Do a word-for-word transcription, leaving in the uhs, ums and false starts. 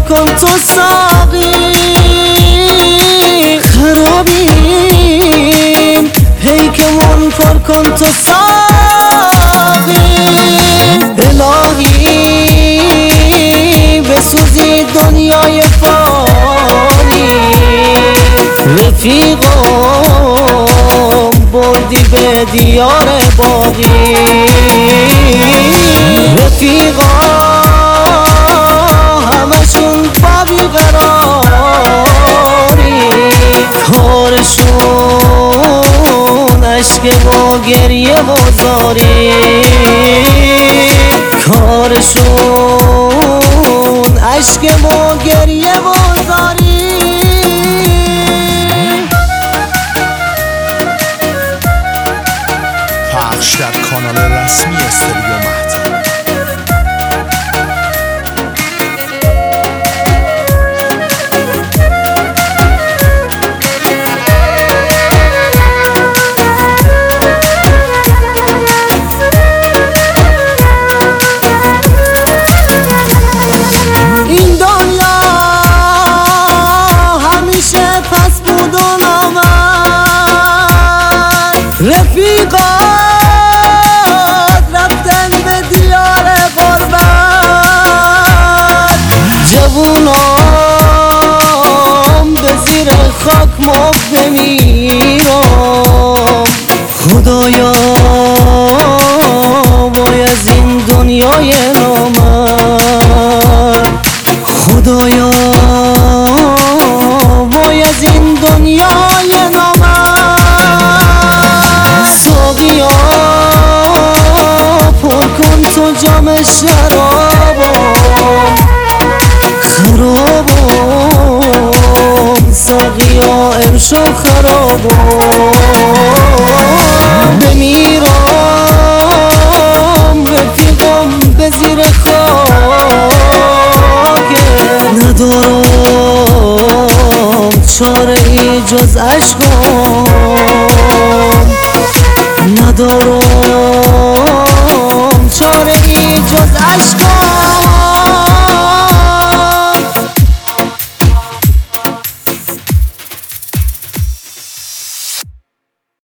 کن تو ساقی، خرابیم پیکمون پر کن تو ساقی. الهی بسوزی دنیای فانی، رفیقم بردی به دیار باقی. رفیقا همشون با بیقراری، کارشون عشق و گریه و زاری، کارشون عشق و گریه و زاری. پخش در کانال رسمی استودیو مهتاب. این دنیا همیشه پس بود و نامد، رفیقا رفتن به دیار غربت. جوونام به زیر خاک مفت بمیرم، خدایا وای از این دنیای نامرد، خدایا وای از این دنیای نامرد. ساقیا پر کن تو جام شرابم، خرابم ساقیا ارشا خرابم. بمیرم رفیقم به زیر خاک، ندارم چاره ای جز عشقم، ندارم